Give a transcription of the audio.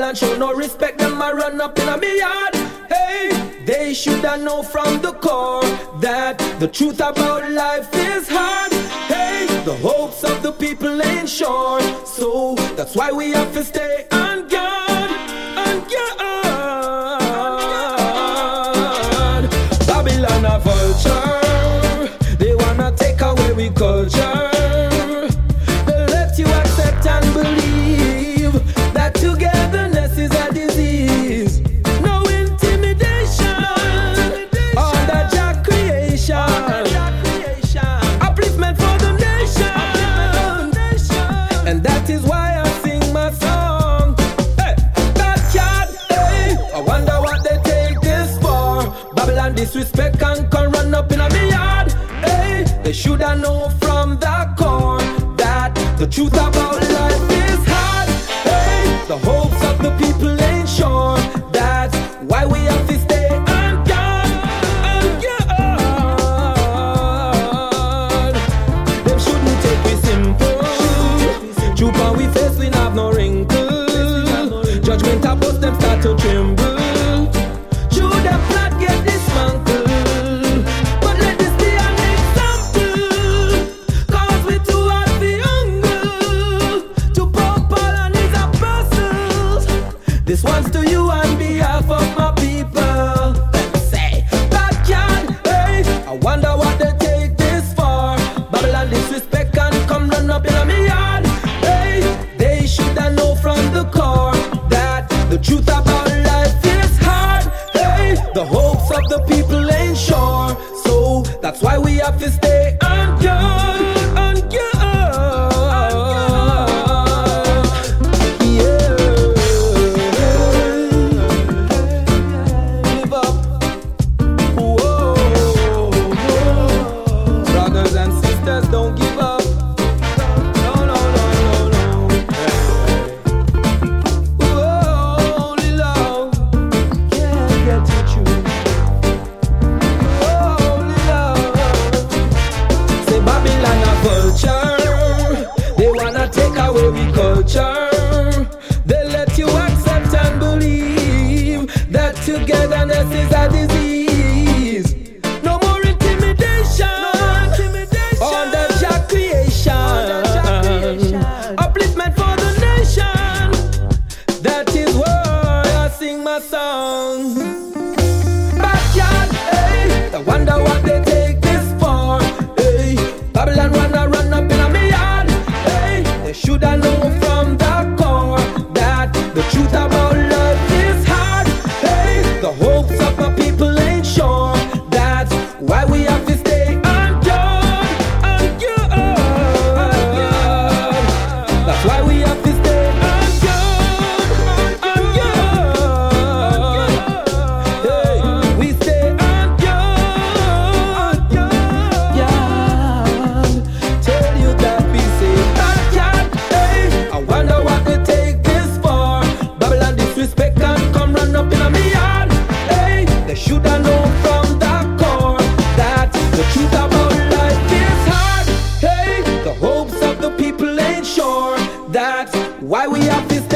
Babylon show no respect, them I run up in a me yard. Hey, they shoulda know from the core that the truth about life is hard. Hey, the hopes of the people ain't sure, so that's why we have to stay on guard, on guard. Babylon a vulture, they wanna take away we culture. They let you accept and believe that togetherness is a disease. No intimidation, all that Jah creation. Upliftment for the nation, and that is why I sing my song. Hey, backyard, hey, I wonder what they take this for. Babylon disrespect and can run up in a me yard. Hey, they shoulda know from the core that the truth about life is hard. Hey, the hopes of the people ain't sure. That's why we have to stay on guard, on guard. Them shouldn't take we simple. Troop on we face, we have no wrinkle. Judgment about them start to tremble. Should them plot get dismantled, but let this be an example. Cause we too hard for hunger to pop all and his apostles. This one's to you on behalf of my people. Say, backyard, hey, I wonder what they take this for. Babylon disrespect and come run up in a me yard. Hey, they shoulda know from the core that the truth about life is hard. Hey, the hopes of the people ain't sure, so that's why we have to stay on guard, on guard. Yeah, give up. Whoa, brothers and sisters, don't give up. No, no, no, no, no. Holy love can't get to you. Holy love. Say Babylon a vulture, they wanna take away we culture. They let you accept and believe that togetherness is a disease. No more intimidation, on the Jah creation. Upliftment for the nation, that is why I sing my song. Backyard, hey, I wonder what they take this for. Hey, Babylon wanna run up in a me yard. Hey, they shoulda know from the core that the truth about life is hard. Hey, the hopes of my people ain't sure. That's why we have to stay on guard, on guard. That's why we have to stay on guard, on guard. Hey, we stay on guard, yeah. Tell you that we say backyard. Hey, I wonder what they take this for. Babylon disrespect and come run up in a me yard. Hey, they shoulda know from the core that the truth about life is hard. Hey, the hopes of the people ain't sure. That's why we have this